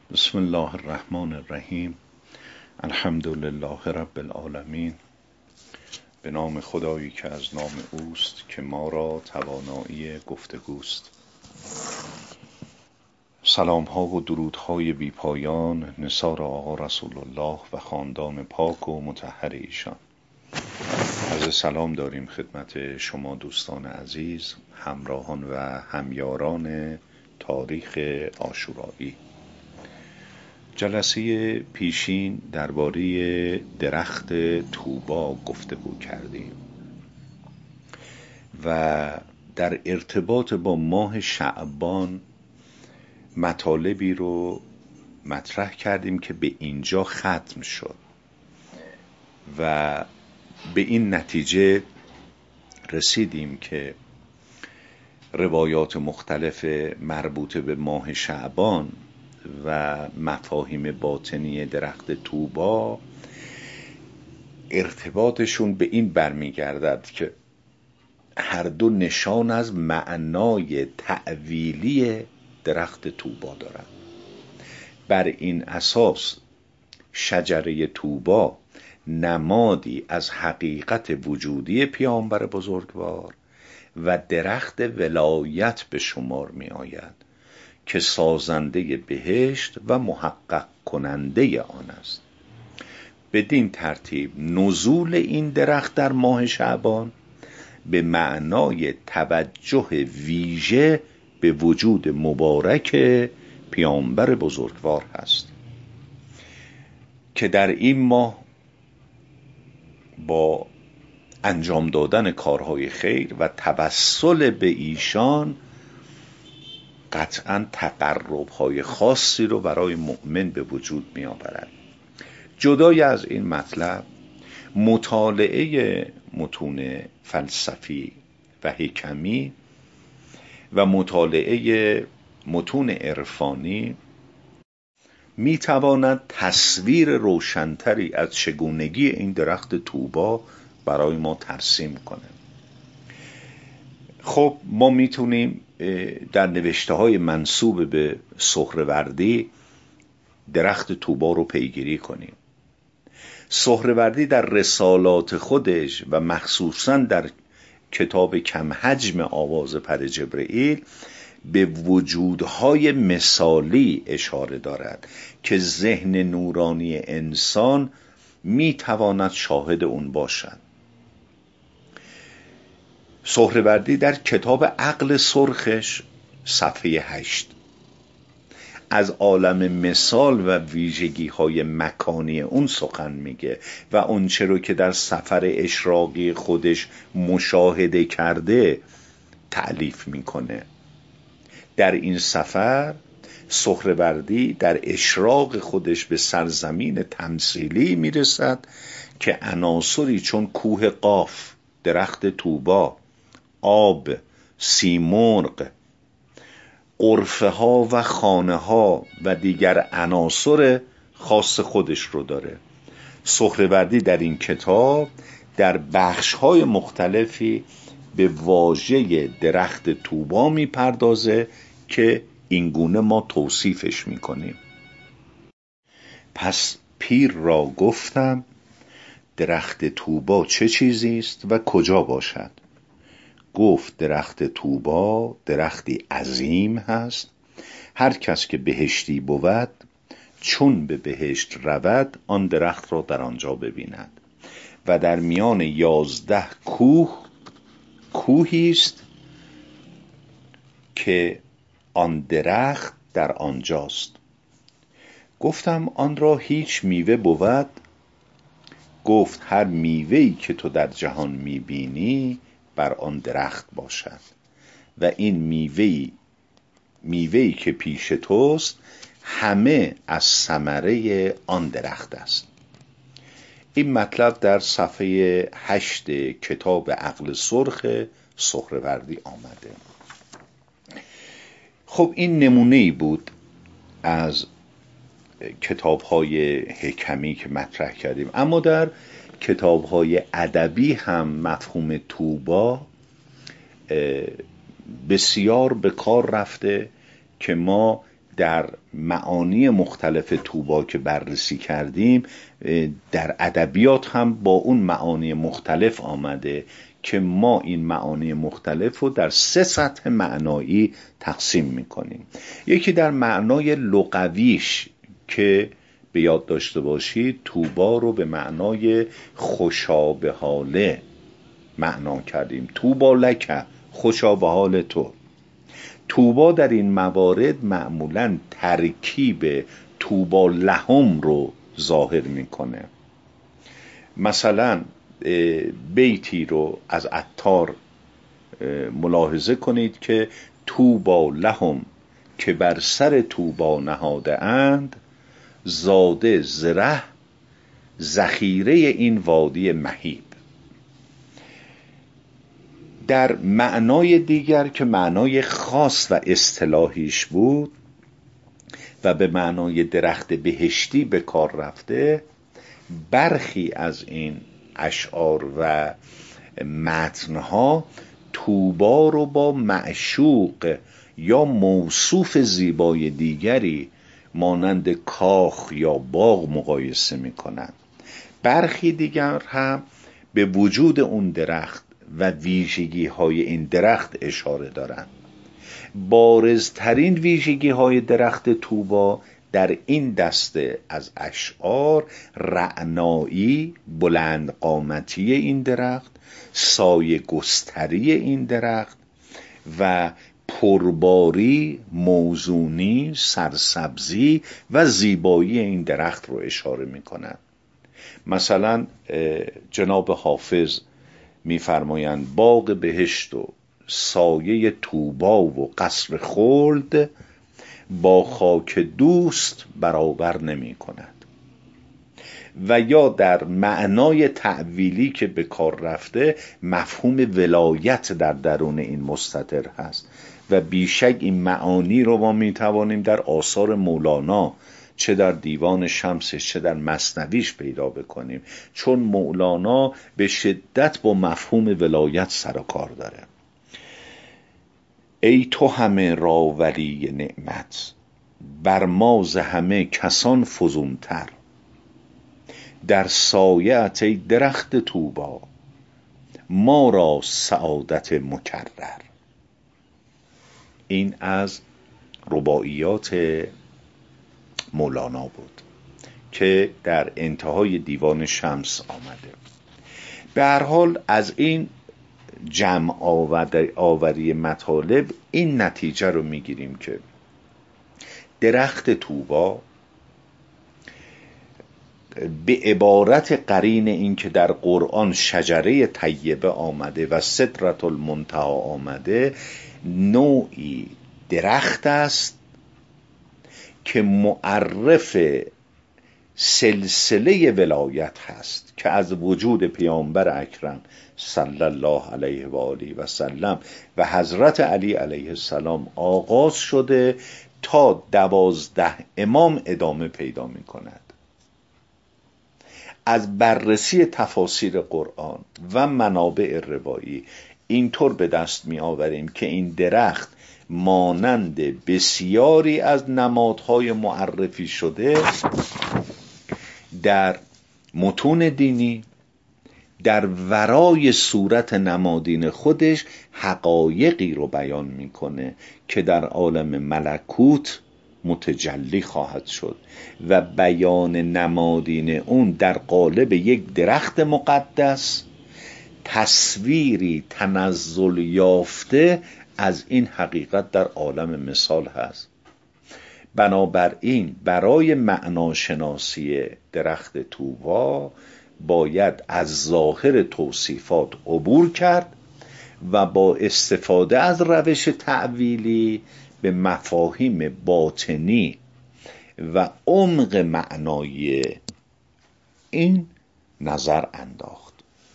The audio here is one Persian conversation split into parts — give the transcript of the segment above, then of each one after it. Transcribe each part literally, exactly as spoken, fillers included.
بسم الله الرحمن الرحیم. الحمد لله رب العالمین. به نام خدایی که از نام اوست که ما را توانایی گفتگوست. سلام ها و درود های بی پایان نثار آقا رسول الله و خاندان پاک و مطهر ایشان. عرض سلام داریم خدمت شما دوستان عزیز، همراهان و همیاران تاریخ عاشورایی. جلسه پیشین درباره درخت طوبا گفتگو کردیم و در ارتباط با ماه شعبان مطالبی رو مطرح کردیم که به اینجا ختم شد و به این نتیجه رسیدیم که روایات مختلف مربوط به ماه شعبان و مفاهیم باطنی درخت طوبا ارتباطشون به این برمیگردد که هر دو نشان از معنای تأویلی درخت طوبا دارند. بر این اساس شجره طوبا نمادی از حقیقت وجودی پیامبر بزرگوار و درخت ولایت به شمار می آید که سازنده بهشت و محقق کننده آن است. بدین ترتیب نزول این درخت در ماه شعبان به معنای توجه ویژه به وجود مبارک پیامبر بزرگوار هست که در این ماه با انجام دادن کارهای خیر و توسل به ایشان قطعاً تقرب‌های خاصی رو برای مؤمن به وجود می آورد. جدای از این مطلب، مطالعه متون فلسفی و حکمی و مطالعه متون عرفانی می تواند تصویر روشن‌تری از چگونگی این درخت طوبا برای ما ترسیم کنه. خب ما میتونیم در نوشته های منسوب به سهروردی درخت طوبا رو پیگیری کنیم. سهروردی در رسالات خودش و مخصوصاً در کتاب کم حجم آواز پر جبرئیل به وجودهای مثالی اشاره دارد که ذهن نورانی انسان میتواند شاهد اون باشد. سهروردی در کتاب عقل سرخش صفحه هشت از عالم مثال و ویژگی های مکانی اون سخن میگه و اون چرا که در سفر اشراقی خودش مشاهده کرده تألیف میکنه. در این سفر سهروردی در اشراق خودش به سرزمین تمثیلی میرسد که عناصری چون کوه قاف، درخت طوبا، آب، سیمرغ، غرفه ها و خانه ها و دیگر عناصر خاص خودش رو داره. سهروردی در این کتاب در بخش های مختلفی به واژه درخت طوبا می پردازه که اینگونه ما توصیفش می کنیم. پس پیر را گفتم درخت طوبا چه چیزی است و کجا باشد؟ گفت درخت طوبا درختی عظیم هست. هر کس که بهشتی بود چون به بهشت رود آن درخت را در آنجا ببیند و در میان یازده کوه کوهی است که آن درخت در آنجاست. گفتم آن را هیچ میوه بود؟ گفت هر میوه‌ای که تو در جهان میبینی بر آن درخت باشد و این میوه‌ای میوه‌ای که پیش توست همه از ثمره آن درخت است. این مطلب در صفحه هشت کتاب عقل سرخ سهروردی آمده. خب این نمونه‌ای بود از کتاب‌های حکمی که مطرح کردیم، اما در کتاب‌های ادبی هم مفهوم طوبا بسیار به کار رفته که ما در معانی مختلف طوبا که بررسی کردیم در ادبیات هم با اون معانی مختلف آمده که ما این معانی مختلف رو در سه سطح معنایی تقسیم میکنیم. یکی در معنای لغویش که به یاد داشته باشید طوبا رو به معنای خوشا به حاله معنا کردیم، طوبا لک، خوشا به حال تو. طوبا در این موارد معمولاً ترکیب طوبا لهم رو ظاهر میکنه. مثلا بیتی رو از عطار ملاحظه کنید که طوبا لهم که بر سر طوبا نهاده اند، زاده زره ذخیره این وادی مهیب. در معنای دیگر که معنای خاص و اصطلاحیش بود و به معنای درخت بهشتی به کار رفته، برخی از این اشعار و متنها طوبا رو با معشوق یا موصوف زیبای دیگری مانند کاخ یا باغ مقایسه میکنند. برخی دیگر هم به وجود اون درخت و ویژگی های این درخت اشاره دارند. بارزترین ویژگی های درخت طوبا در این دسته از اشعار رعنایی، بلند قامتی این درخت، سایه گستری این درخت و پرباری، موزونی، سرسبزی و زیبایی این درخت رو اشاره می کنند. مثلا جناب حافظ می‌فرمایند باغ بهشت و سایه طوبا و قصر خلد با خاک دوست برابر نمی کند. و یا در معنای تعویلی که به کار رفته مفهوم ولایت در درون این مستتر هست و بیشک این معانی رو ما می توانیم در آثار مولانا چه در دیوان شمسش چه در مثنویش پیدا بکنیم، چون مولانا به شدت با مفهوم ولایت سر و کار داره. ای تو همه را ولی نعمت، بر ما ز همه کسان فزونتر، در سایه‌ات ای درخت طوبا، ما را سعادت مکرر. این از رباعیات مولانا بود که در انتهای دیوان شمس آمده. به هر حال از این جمع آوری مطالب این نتیجه رو میگیریم که درخت طوبا به عبارت قرین این که در قرآن شجره طیبه آمده و سدرة المنتهی آمده، نوعی درخت است که معرف سلسله ولایت هست که از وجود پیامبر اکرم صلی الله علیه و آله و سلم و حضرت علی علیه السلام آغاز شده تا دوازده امام ادامه پیدا می کند. از بررسی تفاسیر قرآن و منابع روایی اینطور به دست می آوریم که این درخت مانند بسیاری از نمادهای معرفی شده در متون دینی در ورای صورت نمادین خودش حقایقی رو بیان میکنه که در عالم ملکوت متجلی خواهد شد و بیان نمادین اون در قالب یک درخت مقدس تصویری تنزل یافته از این حقیقت در عالم مثال هست. بنابراین برای معناشناسی درخت طوبا باید از ظاهر توصیفات عبور کرد و با استفاده از روش تعویلی به مفاهیم باطنی و عمق معنایی این نظر انداخت.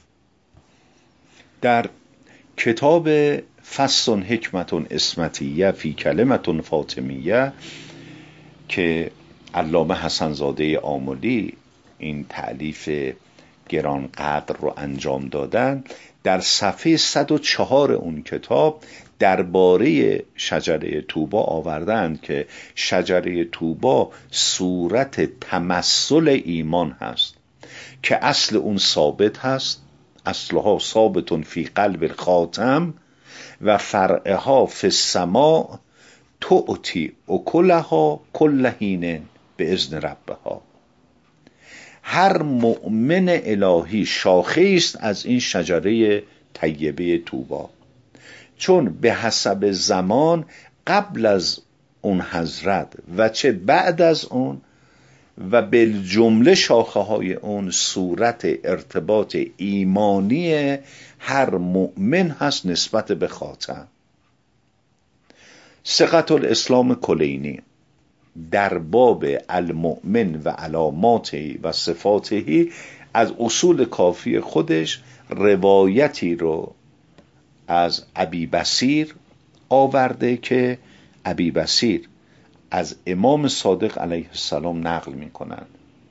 در کتاب فصل حکمت اسمتیه فی کلمت فاطمیه که علامه حسن زاده آملی این تألیف گرانقدر رو انجام دادن، در صفحه صد و چهار اون کتاب درباره شجره طوبا آوردند که شجره طوبا صورت تمثل ایمان هست که اصل اون ثابت هست، اصلها ثابتون فی قلب الخاتم و فرعها فی السماء تؤتی اکلها کل حین به اذن ربها. هر مؤمن الهی شاخه است از این شجره طیبه طوبا، چون به حسب زمان قبل از اون حضرت و چه بعد از اون و بالجمله شاخه های اون صورت ارتباط ایمانی هر مؤمن هست نسبت به خاتم. ثقة الاسلام کلینی در باب المؤمن و علاماته و صفاته از اصول کافی خودش روایتی رو از ابی بصیر آورده که ابی بصیر از امام صادق علیه السلام نقل می کنند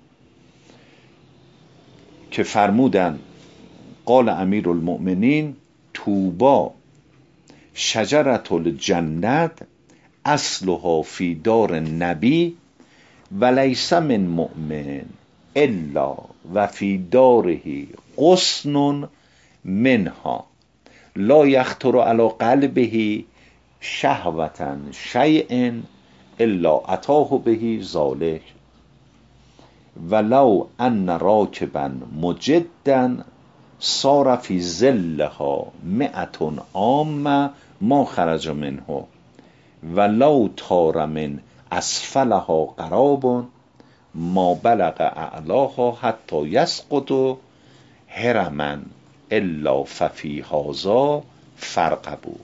که فرمودند قال امیر المؤمنین طوبا شجرة الجنت اصلها فی دار النبی و لیس من مؤمن الا و فی داره غصن منها لا یخطر علی قلبه شهوة شیء الا اتاه به ذلک ولو ان راکبا مجدا صار فی ظلها مئة عام ما خرج منه ولو طار من اسفلها قراب ما بلغ اعلاها حتی یسقط هرما الا ففی هذا فرقبوا.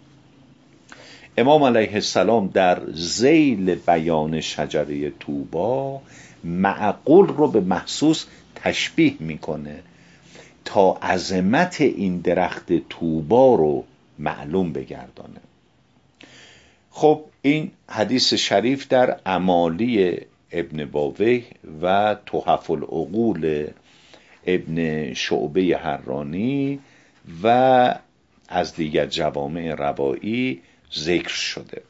امام علیه السلام در ذیل بیان شجره طوبا معقول رو به محسوس تشبیه میکنه تا عظمت این درخت طوبا رو معلوم بگردانه. خب این حدیث شریف در امالی ابن باویه و تحف العقول ابن شعبه حرانی و از دیگر جوامع روایی ذکر شده.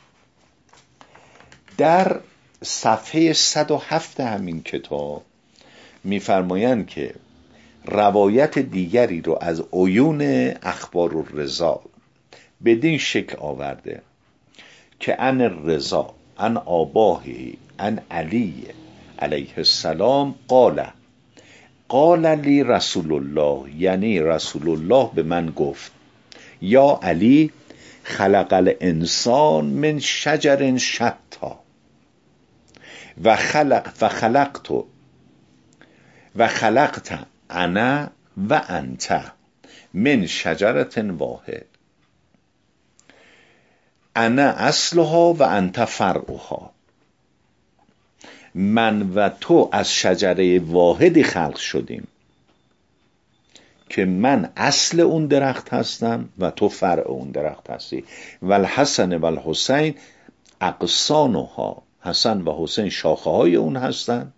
در صفحه صد و هفت همین کتاب می‌فرمایند که روایت دیگری رو از عیون اخبار الرضا بدین شکل آورده که ان الرضا ان آباهی ان علی علیه السلام قال قال لی رسول الله، یعنی رسول الله به من گفت یا علی خلق الانسان من شجر شتا و خلق و خلقت و خلقت انا و انت من شجرت واحد انا اصلها و انت فرعها. من و تو از شجره واحدی خلق شدیم که من اصل اون درخت هستم و تو فرع اون درخت هستی. و الحسن و الحسین اقصانها، حسن و حسین شاخه های اون هستن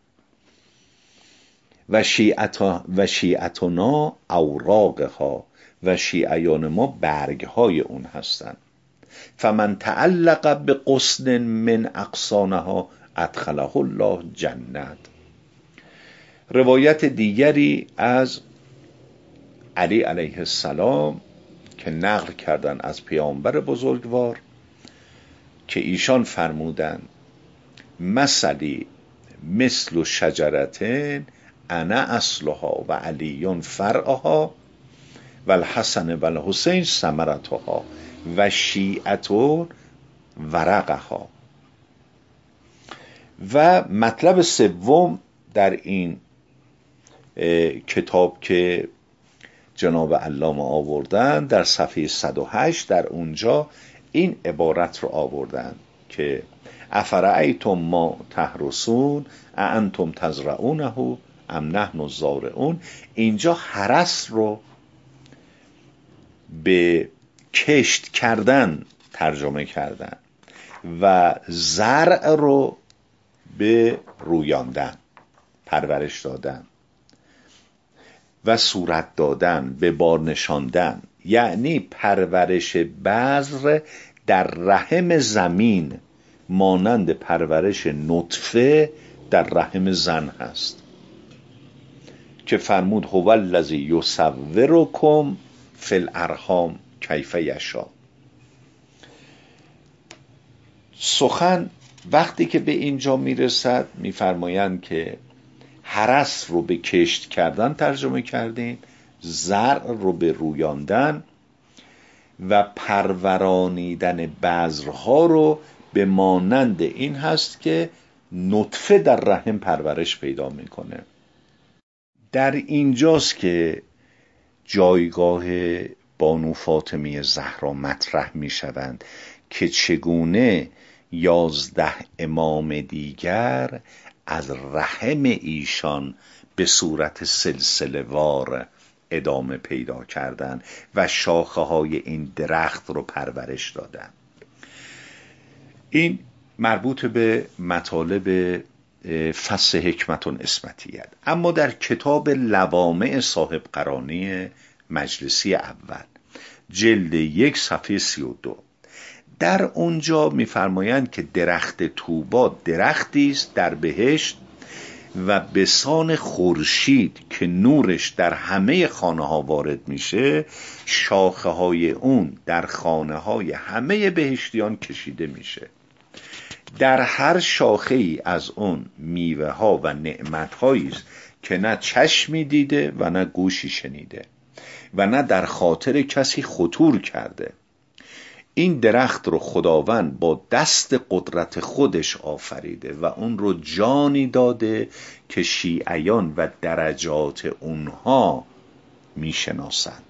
و شیعتا و شیعتنا اوراقها و شیعیان ما برگ های اون هستن. فمن تعلق بغصن من اغصانها ادخله الله جنت. روایت دیگری از علی علیه السلام که نقل کردن از پیامبر بزرگوار که ایشان فرمودند مثلی مثل شجرتین انا اصلها و علیون فرعها و الحسن و الحسین ثمرتها و شیعتون ورقها. و مطلب سوم در این کتاب که جناب علامه آوردن در صفحه صد و هشت، در اونجا این عبارت رو آوردن که افرأیتم ما تحرسون اانتم تزرعونه ام نحن الزارعون. اینجا حرس رو به کشت کردن ترجمه کردن و زرع رو به رویاندن، پرورش دادن. و صورت دادن، به بار نشاندن، یعنی پرورش بذر در رحم زمین مانند پرورش نطفه در رحم زن هست که فرمود هو الذی یصورکم فی الارحام کیف یشاء. سخن وقتی که به اینجا میرسد میفرمایند که هرس رو به کشت کردن ترجمه کردیم، زرع رو به رویاندن و پرورانیدن بذرها رو به مانند این هست که نطفه در رحم پرورش پیدا میکنه. در اینجاست که جایگاه بانو فاطمه زهرا مطرح میشوند که چگونه یازده امام دیگر از رحم ایشان به صورت سلسله وار ادامه پیدا کردن و شاخه های این درخت رو پرورش دادن. این مربوط به مطالب فصل حکمتون اسمتیت. اما در کتاب لوامع صاحب قرانی مجلسی اول جلد یک صفحه سی و دو در اونجا میفرمایند که درخت طوبا درختی است در بهشت و بسان خورشید که نورش در همه خانه ها وارد میشه، شاخه های اون در خانه های همه بهشتیان کشیده میشه. در هر شاخه ای از اون میوه ها و نعمت هایی است که نه چشمی دیده و نه گوشی شنیده و نه در خاطر کسی خطور کرده. این درخت رو خداوند با دست قدرت خودش آفریده و اون رو جانی داده که شیعیان و درجات اونها میشناسند.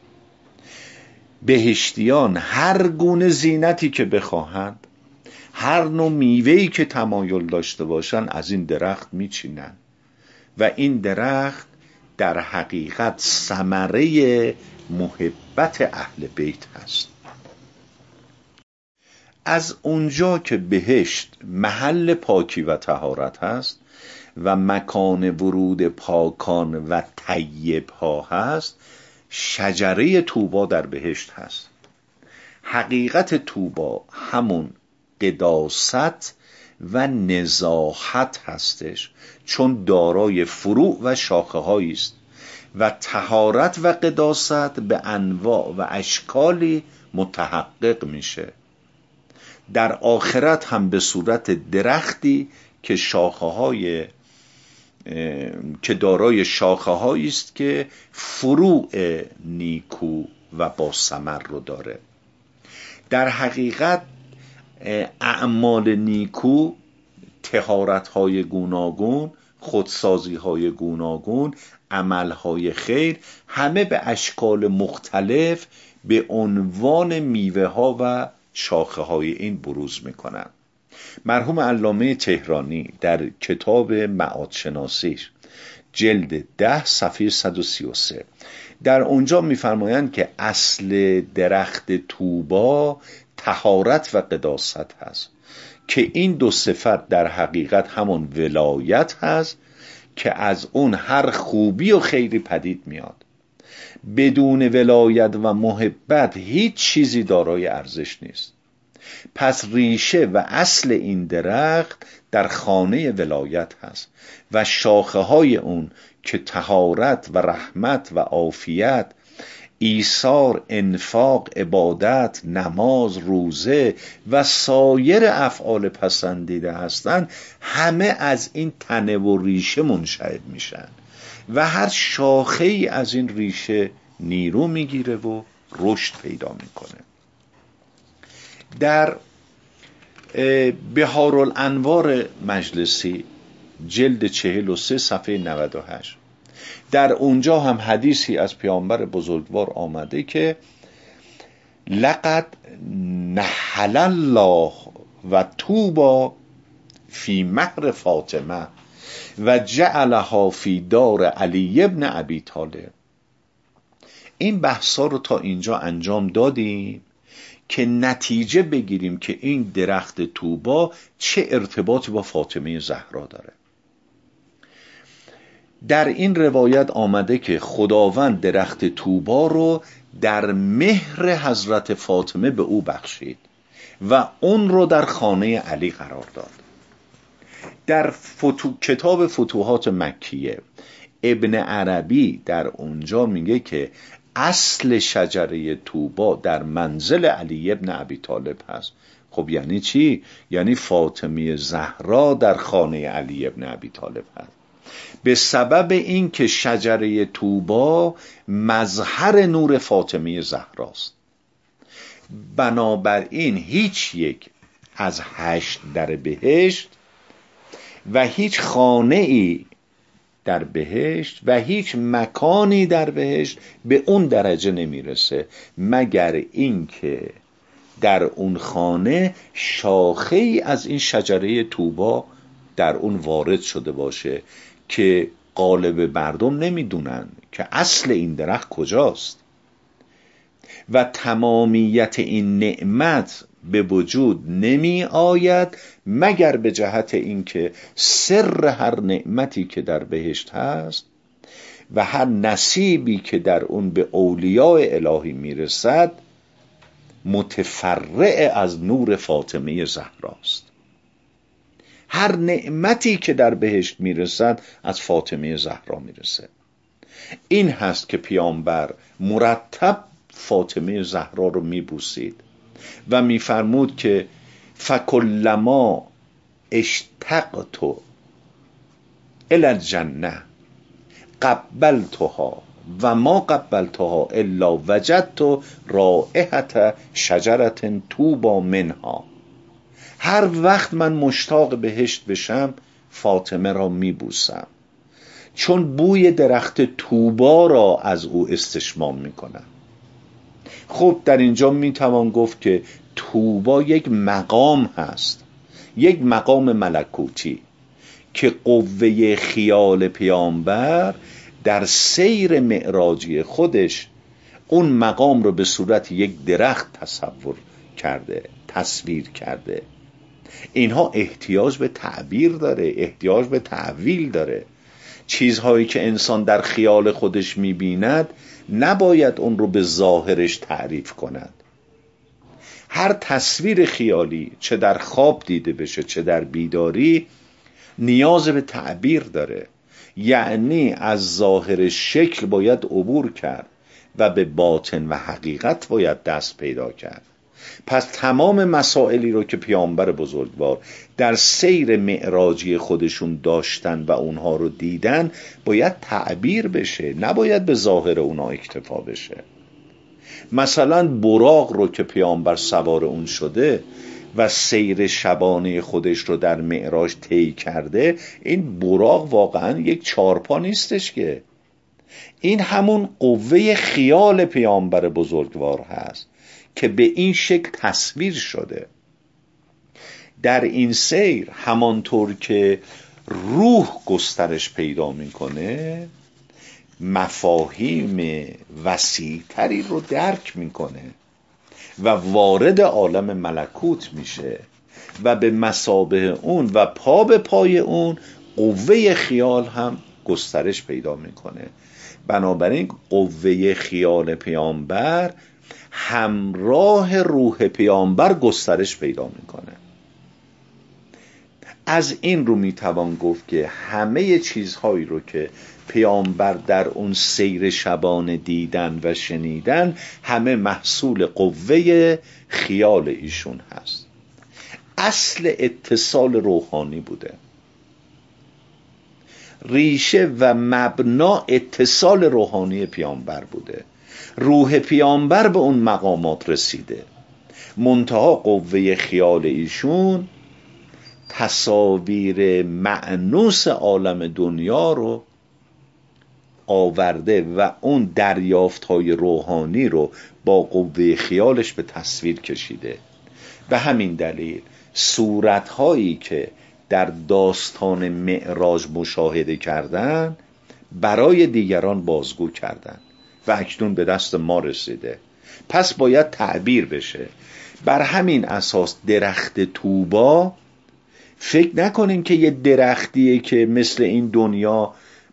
بهشتیان هر گونه زینتی که بخواهند، هر نوع میوه‌ای که تمایل داشته باشند از این درخت میچینند و این درخت در حقیقت ثمره محبت اهل بیت هست. از اونجا که بهشت محل پاکی و طهارت هست و مکان ورود پاکان و طیب ها هست، شجره طوبا در بهشت هست. حقیقت طوبا همون قداست و نزاهت هستش، چون دارای فروع و شاخه هایی است و طهارت و قداست به انواع و اشکالی متحقق میشه. در آخرت هم به صورت درختی که شاخه های که دارای شاخه هایی است که فروع نیکو و با ثمر رو داره. در حقیقت اعمال نیکو، طهارت های گوناگون، خودسازی های گوناگون، عمل های خیر، همه به اشکال مختلف به عنوان میوه ها و شاخه های این بروز میکنن. مرحوم علامه تهرانی در کتاب معاد شناسیش جلد ده صفحه صد و سی و سه در اونجا میفرمایند که اصل درخت طوبا طهارت و قداست هست که این دو صفت در حقیقت همون ولایت هست که از اون هر خوبی و خیری پدید میاد. بدون ولایت و محبت هیچ چیزی دارای ارزش نیست. پس ریشه و اصل این درخت در خانه ولایت هست و شاخه های اون که طهارت و رحمت و عافیت، ایثار، انفاق، عبادت، نماز، روزه و سایر افعال پسندیده هستند، همه از این تنه و ریشه منشأ میشن و هر شاخه ای از این ریشه نیرو میگیره و رشد پیدا میکنه. در بهارالانوار مجلسی جلد چهل و سه صفحه نود و هشت در اونجا هم حدیثی از پیامبر بزرگوار آمده که لقد نحل الله و طوبا فی مهر فاطمه و جعلها فی دار علی ابن ابی طالب. این بحثا رو تا اینجا انجام دادیم که نتیجه بگیریم که این درخت طوبا چه ارتباطی با فاطمه زهرا داره. در این روایت آمده که خداوند درخت طوبا رو در مهر حضرت فاطمه به او بخشید و اون رو در خانه علی قرار داد. در فتو... کتاب فتوحات مکیه ابن عربی در اونجا میگه که اصل شجره طوبا در منزل علی ابن ابی طالب هست. خب یعنی چی؟ یعنی فاطمه زهرا در خانه علی ابن ابی طالب هست، به سبب این که شجره طوبا مظهر نور فاطمه زهراست. بنابراین هیچ یک از هشت در بهشت و هیچ خانه ای در بهشت و هیچ مکانی در بهشت به اون درجه نمیرسه مگر اینکه در اون خانه شاخه ای از این شجره طوبا در اون وارد شده باشه که غالب مردم نمیدونن که اصل این درخت کجاست و تمامیت این نعمت به وجود نمی آید مگر به جهت اینکه سر هر نعمتی که در بهشت هست و هر نصیبی که در اون به اولیاء الهی میرسد متفرع از نور فاطمه زهراست. هر نعمتی که در بهشت میرسد از فاطمه زهرا میرسه. این هست که پیامبر مرتب فاطمه زهرا رو میبوسید و میفرمود که فکلما اشتقت الی الجنه قبلتها و ما قبلتها الا وجدت رائحة شجرة طوبی منها. هر وقت من مشتاق بهشت بشم فاطمه را میبوسم چون بوی درخت طوبا را از او استشمام میکنم. خب در اینجا میتوان گفت که طوبا یک مقام هست، یک مقام ملکوتی که قوه خیال پیامبر در سیر معراجی خودش اون مقام رو به صورت یک درخت تصور کرده، تصویر کرده. اینها احتیاج به تعبیر داره، احتیاج به تعویل داره. چیزهایی که انسان در خیال خودش میبیند نباید اون رو به ظاهرش تعریف کند. هر تصویر خیالی چه در خواب دیده بشه چه در بیداری نیاز به تعبیر داره، یعنی از ظاهر شکل باید عبور کرد و به باطن و حقیقت باید دست پیدا کرد. پس تمام مسائلی رو که پیامبر بزرگوار در سیر معراجی خودشون داشتن و اونها رو دیدن باید تعبیر بشه، نباید به ظاهر اونها اکتفا بشه. مثلا براق رو که پیامبر سوار اون شده و سیر شبانه خودش رو در معراج طی کرده، این براق واقعا یک چارپا نیستش که، این همون قوه خیال پیامبر بزرگوار هست که به این شکل تصویر شده. در این سیر همانطور که روح گسترش پیدا میکنه مفاهیم وسیع‌تری رو درک میکنه و وارد عالم ملکوت میشه و به مثابه اون و پا به پای اون قوه خیال هم گسترش پیدا میکنه. بنابراین قوه خیال پیامبر همراه روح پیامبر گسترش پیدا میکنه. از این رو میتوان گفت که همه چیزهایی رو که پیامبر در اون سیر شبانه دیدن و شنیدن همه محصول قوه خیال ایشون هست. اصل اتصال روحانی بوده، ریشه و مبنا اتصال روحانی پیامبر بوده. روح پیامبر به اون مقامات رسیده، منتها قوه خیال ایشون تصاویر مأنوس عالم دنیا رو آورده و اون دریافت‌های روحانی رو با قوه خیالش به تصویر کشیده. به همین دلیل صورت‌هایی که در داستان معراج مشاهده کردن برای دیگران بازگو کردن و اکنون به دست ما رسیده. پس باید تعبیر بشه. بر همین اساس درخت طوبا فکر نکنین که یه درختیه که مثل این دنیا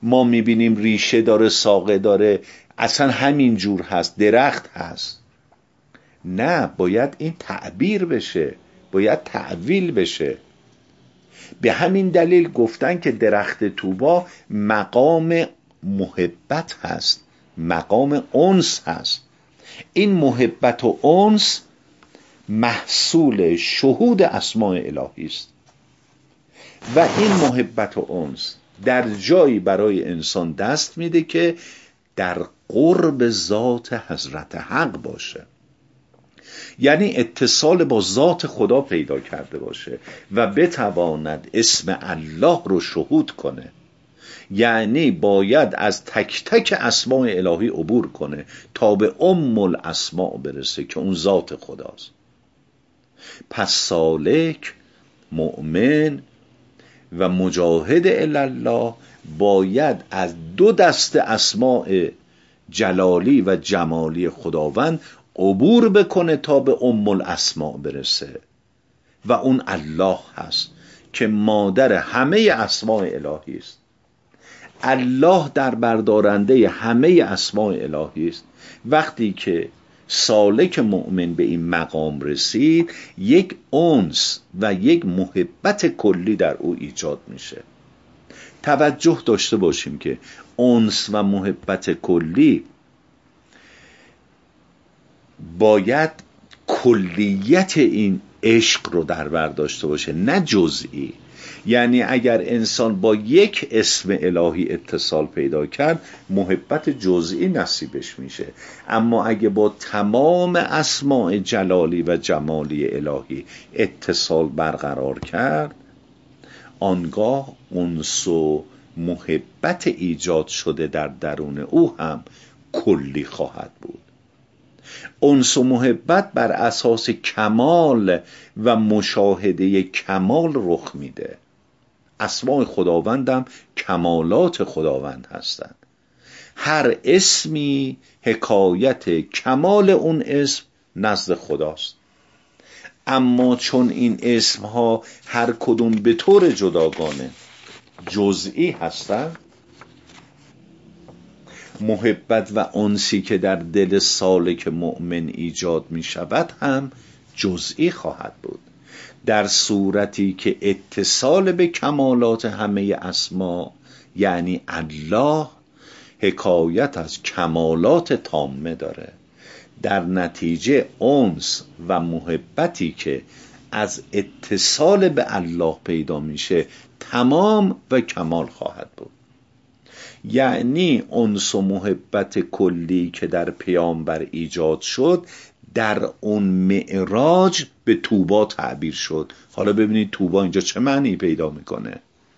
ما میبینیم ریشه داره، ساقه داره، اصلا همین جور هست، درخت هست. نه، باید این تعبیر بشه، باید تعویل بشه. به همین دلیل گفتن که درخت طوبا مقام محبت هست، مقام انس هست. این محبت و انس محصول شهود اسماء الهی است و این محبت و انس در جایی برای انسان دست میده که در قرب ذات حضرت حق باشه، یعنی اتصال با ذات خدا پیدا کرده باشه و بتواند اسم الله رو شهود کنه. یعنی باید از تک تک اسماء الهی عبور کنه تا به ام الاسماء برسه که اون ذات خداست. پس سالک، مؤمن و مجاهد الله باید از دو دست اسماء جلالی و جمالی خداوند عبور بکنه تا به ام الاسماء برسه و اون الله هست که مادر همه اسماء الهی است. الله در بردارنده همه اسماء الهی است. وقتی که سالک مؤمن به این مقام رسید، یک انس و یک محبت کلی در او ایجاد میشه. توجه داشته باشیم که انس و محبت کلی باید کلیت این عشق رو در بر داشته باشه، نه جزئی. یعنی اگر انسان با یک اسم الهی اتصال پیدا کرد، محبت جزئی نصیبش میشه. اما اگه با تمام اسماء جلالی و جمالی الهی اتصال برقرار کرد، آنگاه انس و محبت ایجاد شده در درون او هم کلی خواهد بود. انس و محبت بر اساس کمال و مشاهده کمال رخ میده. اسماء خداوندم کمالات خداوند هستند. هر اسمی حکایت کمال اون اسم نزد خداست. اما چون این اسمها هر کدوم به طور جداگانه جزئی هستند، محبت و انسی که در دل سالک مؤمن ایجاد می شود هم جزئی خواهد بود. در صورتی که اتصال به کمالات همه اسما یعنی الله حکایت از کمالات تامه داره. در نتیجه انس و محبتی که از اتصال به الله پیدا میشه تمام و کمال خواهد بود. یعنی انس و محبت کلی که در پیامبر ایجاد شد در اون معراج به طوبا تعبیر شد. حالا ببینید طوبا اینجا چه معنی پیدا میکنه.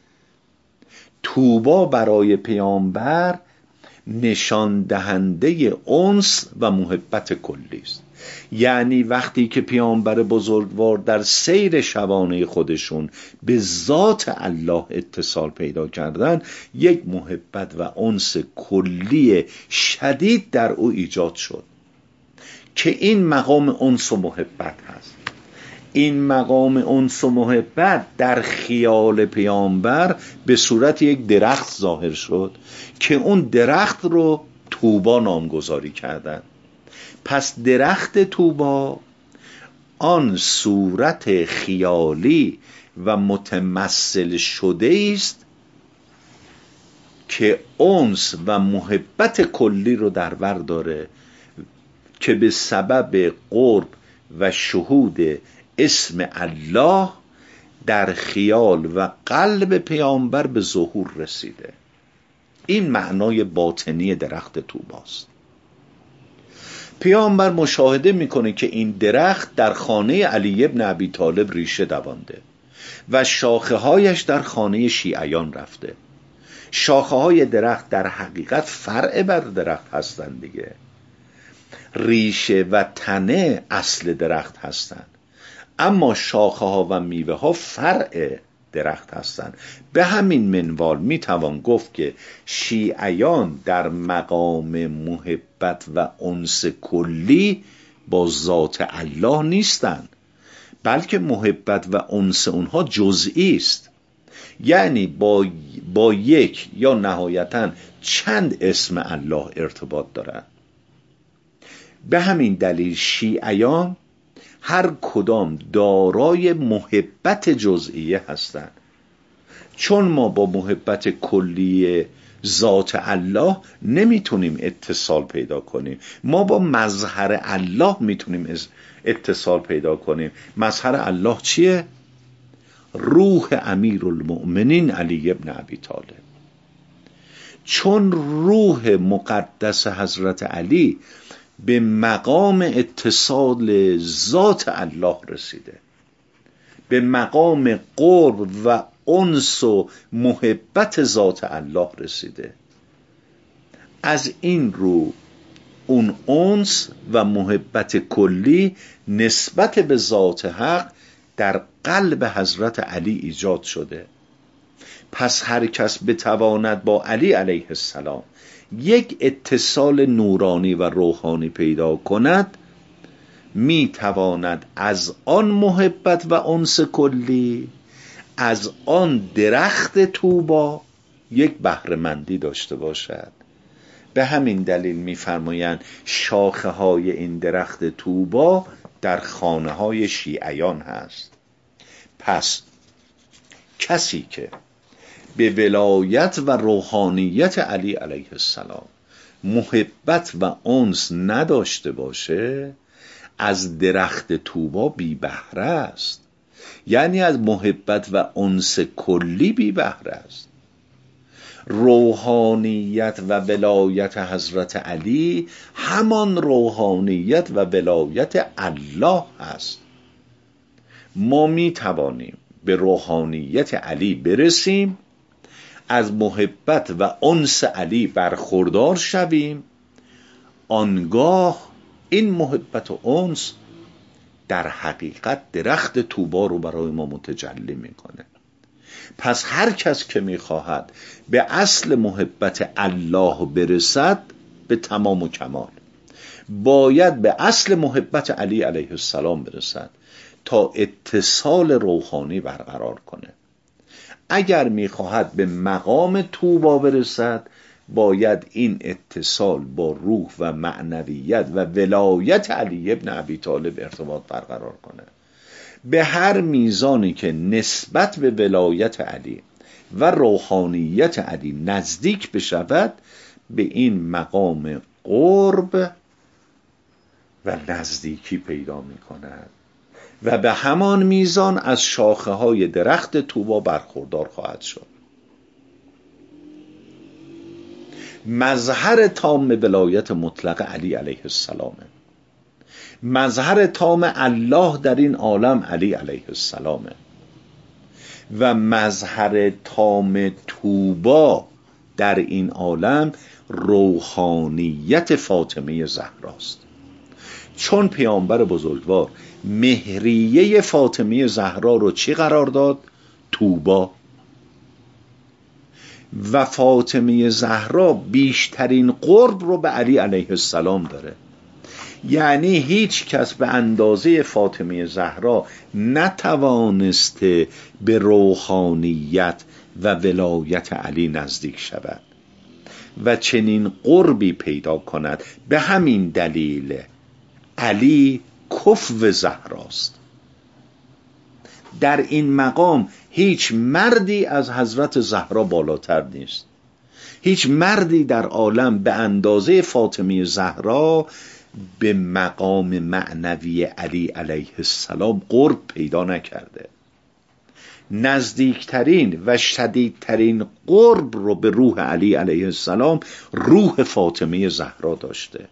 طوبا برای پیامبر نشان دهنده انس و محبت کلی است. یعنی وقتی که پیامبر بزرگوار در سیر شبانه خودشون به ذات الله اتصال پیدا کردن، یک محبت و انس کلی شدید در او ایجاد شد که این مقام انس و محبت هست. این مقام انس و محبت در خیال پیامبر به صورت یک درخت ظاهر شد که اون درخت رو طوبا نامگذاری کردند. پس درخت طوبا آن صورت خیالی و متمثل شده است که انس و محبت کلی رو در بر داره که به سبب قرب و شهود اسم الله در خیال و قلب پیامبر به ظهور رسیده. این معنای باطنی درخت طوباست. پیامبر مشاهده میکنه که این درخت در خانه علی ابن ابی طالب ریشه دوانده و شاخه هایش در خانه شیعیان رفته. شاخه های درخت در حقیقت فرع بر درخت هستند دیگه. ریشه و تنه اصل درخت هستند، اما شاخه ها و میوه ها فرع درخت هستند. به همین منوال میتوان گفت که شیعیان در مقام محبت و انس کلی با ذات الله نیستند، بلکه محبت و انس اونها جزئی است. یعنی با با یک یا نهایتاً چند اسم الله ارتباط دارند. به همین دلیل شیعیان هر کدام دارای محبت جزئیه هستند، چون ما با محبت کلی ذات الله نمیتونیم اتصال پیدا کنیم. ما با مظهر الله میتونیم اتصال پیدا کنیم. مظهر الله چیه؟ روح امیرالمؤمنین علی ابن ابی طالب. چون روح مقدس حضرت علی به مقام اتصال ذات الله رسیده، به مقام قرب و انس و محبت ذات الله رسیده، از این رو اون انس و محبت کلی نسبت به ذات حق در قلب حضرت علی ایجاد شده. پس هر کس بتواند با علی علیه السلام یک اتصال نورانی و روحانی پیدا کند، می تواند از آن محبت و انس کلی، از آن درخت طوبا یک بهره‌مندی داشته باشد. به همین دلیل می‌فرمایند شاخه های این درخت طوبا در خانه های شیعیان هست. پس کسی که به ولایت و روحانیت علی علیه السلام محبت و انس نداشته باشه، از درخت طوبا بی بهره است، یعنی از محبت و انس کلی بی بهره است. روحانیت و ولایت حضرت علی همان روحانیت و ولایت الله است. ما می توانیم به روحانیت علی برسیم، از محبت و انس علی برخوردار شویم، آنگاه این محبت و انس در حقیقت درخت طوبا رو برای ما متجلی میکنه. پس هر کس که میخواهد به اصل محبت الله برسد به تمام و کمال باید به اصل محبت علی علیه السلام برسد تا اتصال روحانی برقرار کنه. اگر میخواهد به مقام طوبا برسد باید این اتصال با روح و معنویت و ولایت علی ابن ابی طالب ارتباط برقرار کنه. به هر میزانی که نسبت به ولایت علی و روحانیت علی نزدیک بشود، به این مقام قرب و نزدیکی پیدا می کند و به همان میزان از شاخه های درخت طوبا برخوردار خواهد شد. مظهر تام ولایت مطلق علی علیه السلامه. مظهر تام الله در این عالم علی علیه السلامه و مظهر تام طوبا در این عالم روحانیت فاطمه زهراست. چون پیامبر بزرگوار مهریه فاطمه زهرا رو چی قرار داد؟ طوبا. و فاطمه زهرا بیشترین قرب رو به علی علیه السلام داره، یعنی هیچ کس به اندازه فاطمه زهرا نتوانسته به روحانیت و ولایت علی نزدیک شود و چنین قربی پیدا کند. به همین دلیل علی کفو زهراست. در این مقام هیچ مردی از حضرت زهرا بالاتر نیست. هیچ مردی در عالم به اندازه فاطمه زهرا به مقام معنوی علی علیه السلام قرب پیدا نکرده. نزدیکترین و شدیدترین قرب رو به روح علی علیه السلام روح فاطمه زهرا داشته.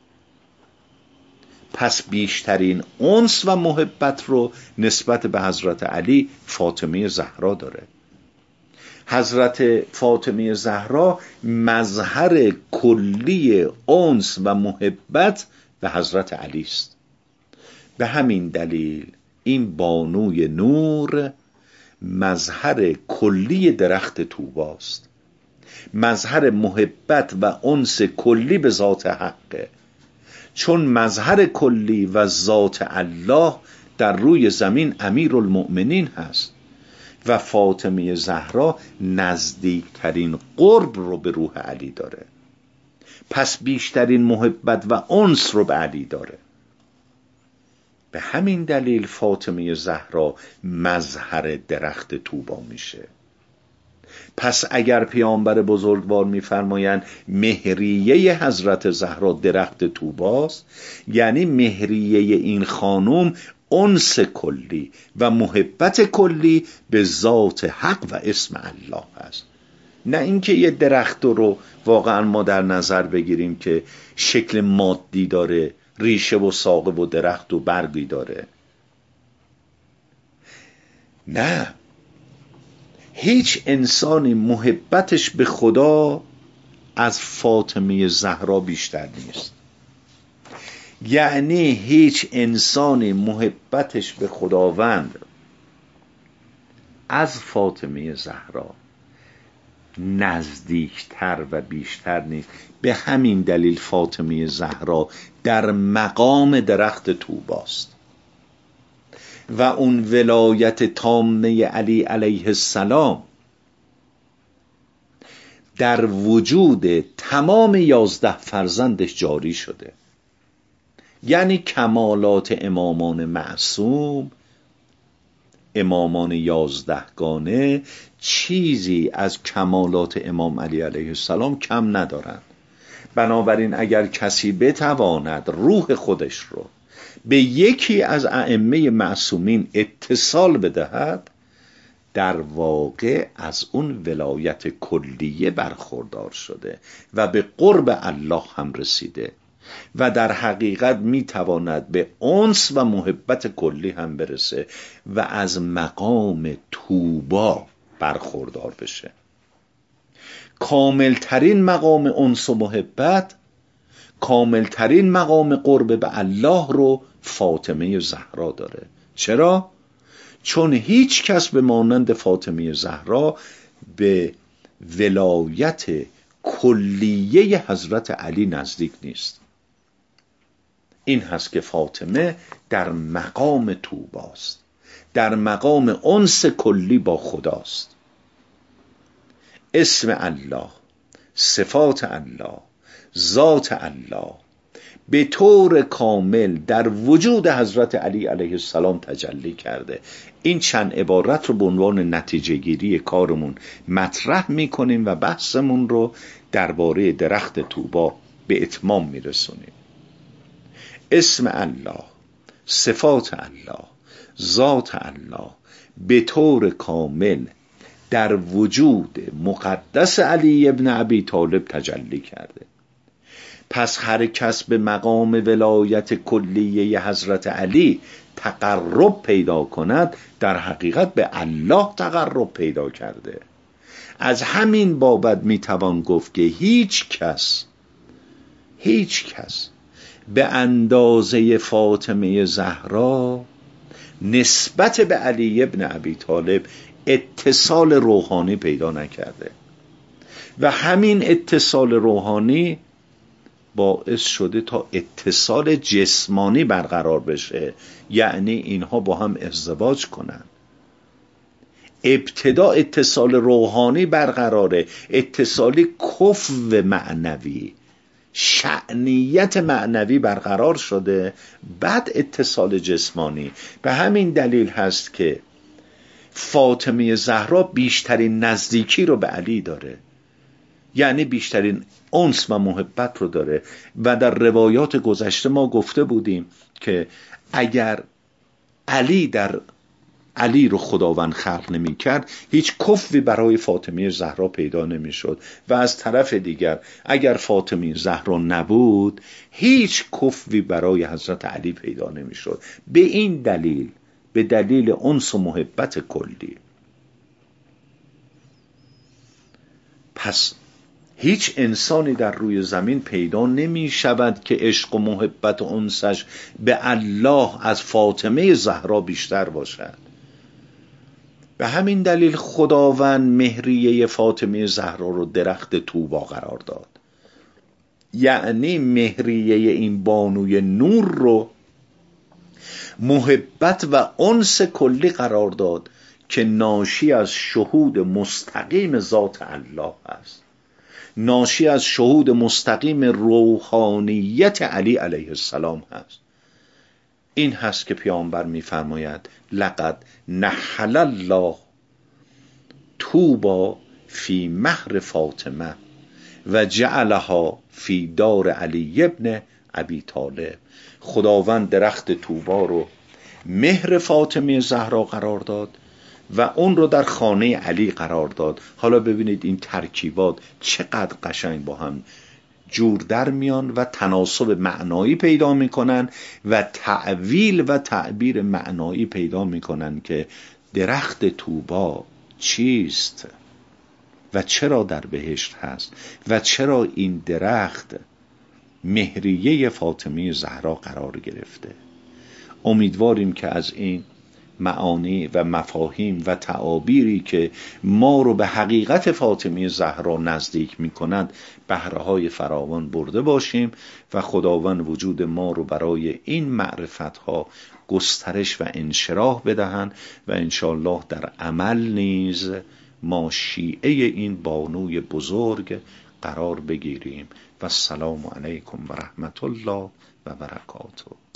پس بیشترین انس و محبت رو نسبت به حضرت علی فاطمه زهرا داره. حضرت فاطمه زهرا مظهر کلی انس و محبت به حضرت علی است. به همین دلیل این بانوی نور مظهر کلی درخت طوباست، مظهر محبت و انس کلی به ذات حقه. چون مظهر کلی و ذات الله در روی زمین امیرالمؤمنین هست و فاطمه زهرا نزدیکترین قرب رو به روح علی داره، پس بیشترین محبت و انس رو به علی داره. به همین دلیل فاطمه زهرا مظهر درخت طوبا میشه. پس اگر پیامبر بزرگوار میفرمایند مهریه حضرت زهرا درخت طوباست، یعنی مهریه این خانم انس کلی و محبت کلی به ذات حق و اسم الله هست، نه اینکه یه درخت رو واقعا ما در نظر بگیریم که شکل مادی داره، ریشه و ساقه و درخت و برگی داره. نه، هیچ انسانی محبتش به خدا از فاطمه زهرا بیشتر نیست. یعنی هیچ انسانی محبتش به خداوند از فاطمه زهرا نزدیکتر و بیشتر نیست. به همین دلیل فاطمه زهرا در مقام درخت طوباست و اون ولایت تامه علی علیه السلام در وجود تمام یازده فرزندش جاری شده. یعنی کمالات امامان معصوم، امامان یازدهگانه، چیزی از کمالات امام علی علیه السلام کم ندارند. بنابراین اگر کسی بتواند روح خودش رو به یکی از ائمه معصومین اتصال بدهد، در واقع از اون ولایت کلیه برخوردار شده و به قرب الله هم رسیده و در حقیقت میتواند به انس و محبت کلی هم برسه و از مقام طوبا برخوردار بشه. کاملترین مقام انس و محبت، کاملترین مقام قرب به الله رو فاطمه زهرا داره. چرا؟ چون هیچ کس به مانند فاطمه زهرا به ولایت کلیه حضرت علی نزدیک نیست. این هست که فاطمه در مقام طوباست، در مقام انس کلی با خداست. اسم الله، صفات الله، ذات الله به طور کامل در وجود حضرت علی علیه السلام تجلی کرده. این چند عبارت رو به عنوان نتیجه گیری کارمون مطرح میکنیم و بحثمون رو درباره درخت طوبا به اتمام میرسونیم. اسم الله، صفات الله، ذات الله به طور کامل در وجود مقدس علی ابن ابی طالب تجلی کرده. پس هر کس به مقام ولایت کلیه حضرت علی تقرب پیدا کند، در حقیقت به الله تقرب پیدا کرده. از همین بابت میتوان گفت که هیچ کس هیچ کس به اندازه فاطمه زهرا نسبت به علی ابن ابی طالب اتصال روحانی پیدا نکرده و همین اتصال روحانی باعث شده تا اتصال جسمانی برقرار بشه، یعنی اینها با هم ازدواج کنن. ابتدا اتصال روحانی برقراره، اتصالی کفو معنوی، شأنیت معنوی برقرار شده، بعد اتصال جسمانی. به همین دلیل هست که فاطمه زهرا بیشترین نزدیکی رو به علی داره، یعنی بیشترین انس و محبت رو داره. و در روایات گذشته ما گفته بودیم که اگر علی در علی رو خداوند خلق نمی کرد، هیچ کفوی برای فاطمه زهرا پیدا نمی شد و از طرف دیگر اگر فاطمه زهرا نبود، هیچ کفوی برای حضرت علی پیدا نمی شد. به این دلیل، به دلیل انس و محبت کلی. پس هیچ انسانی در روی زمین پیدا نمی شود که عشق و محبت و انسش به الله از فاطمه زهرا بیشتر باشد. به همین دلیل خداوند مهریه فاطمه زهرا رو درخت طوبا قرار داد، یعنی مهریه این بانوی نور رو محبت و انس کلی قرار داد که ناشی از شهود مستقیم ذات الله است، ناشی از شهود مستقیم روحانیت علی علیه السلام هست. این هست که پیامبر میفرماید لقد نحل الله طوبی فی مهر فاطمه و جعلها فی دار علی ابن ابی طالب. خداوند درخت طوبا رو مهر فاطمه زهرا قرار داد و اون رو در خانه علی قرار داد. حالا ببینید این ترکیبات چقدر قشنگ با هم جور در میان و تناسب معنایی پیدا میکنن و تعویل و تعبیر معنایی پیدا میکنن که درخت طوبا چیست و چرا در بهشت هست و چرا این درخت مهریه فاطمه زهرا قرار گرفته. امیدواریم که از این معانی و مفاهیم و تعابیری که ما رو به حقیقت فاطمه زهرا نزدیک می کند بهره های فراوان برده باشیم و خداوند وجود ما رو برای این معرفت ها گسترش و انشراح بدهند و انشالله در عمل نیز ما شیعه این بانوی بزرگ قرار بگیریم. و السلام علیکم و رحمت الله و برکاته.